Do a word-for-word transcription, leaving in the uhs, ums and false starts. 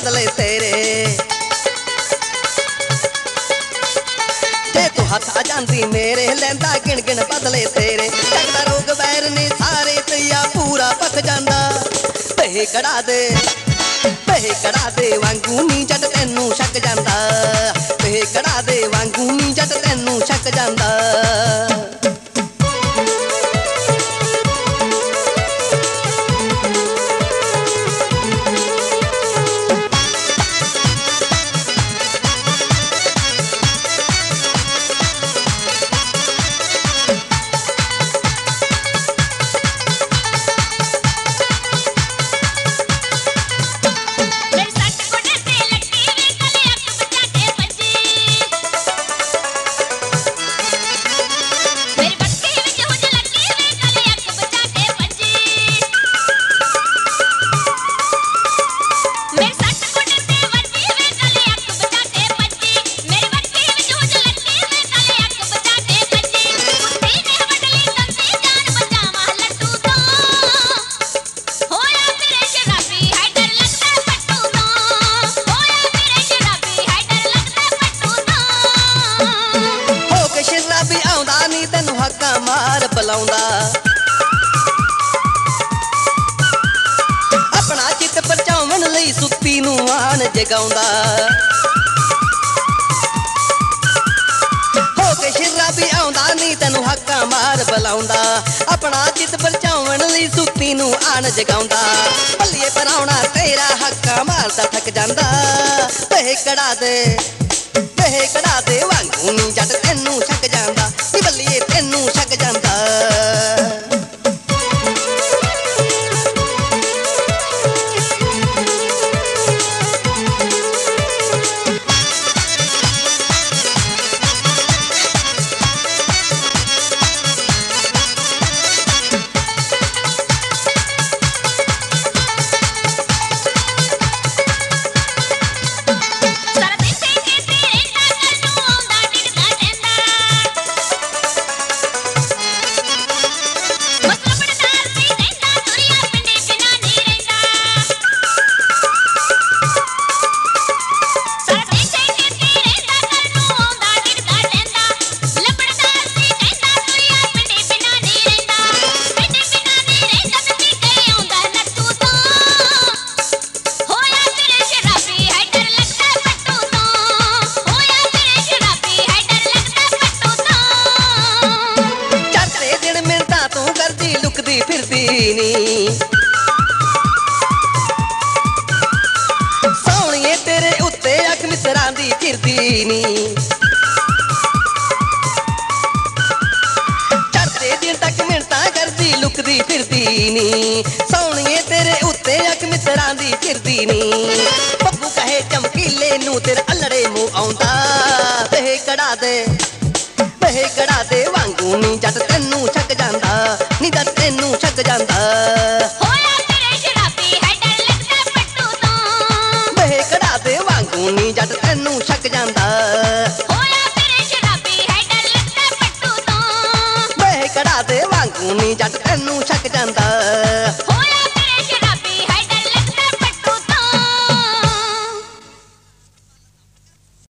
बदले तेरे जे तू हथ आ जांदी मेरे लैंदा गिण गिण बदले तेरे जगदा रोग वैर ने सारे तैया पूरा पक जांदा पे कड़ा दे पे कड़ा दे वांगू नी जट तैनू छक जांदा पे कड़ा दे वांगू नी जट तैनू छक जांदा मार बुलाउंदा अपना चित परचावन लई सुत्ती नू आन जगाउंदा हो के शराबी आउंदा नी तैनू हक्का मार बुलाउंदा अपना चित परचावन लई सुत्ती नू आन जगाउंदा भल्लिए पराउणा तेरा हक्का मारदा थक जांदा पे कड़ा दे पे कड़ा दे वांगू नी जट तैनू छक जांदा नी बल्लिए तैनू छक जांदा सोहणिए तेरे उत्ते अख मिसरां दी फिरदी नी चढ़ते दिन तक मिनतां करदी लुकदी फिरदी नी सोहणिए तेरे उत्ते अख मिसरां दी फिरदी नी बब्बू कहे चमकीले नू तेरे अल्लड़े मुंह आउंदा पे कड़ा दे पे कड़ा दे वांगू नी जट तैनू छक जांदा नी जट तैनू छक जांदा नी जट तैनू छक जांदा।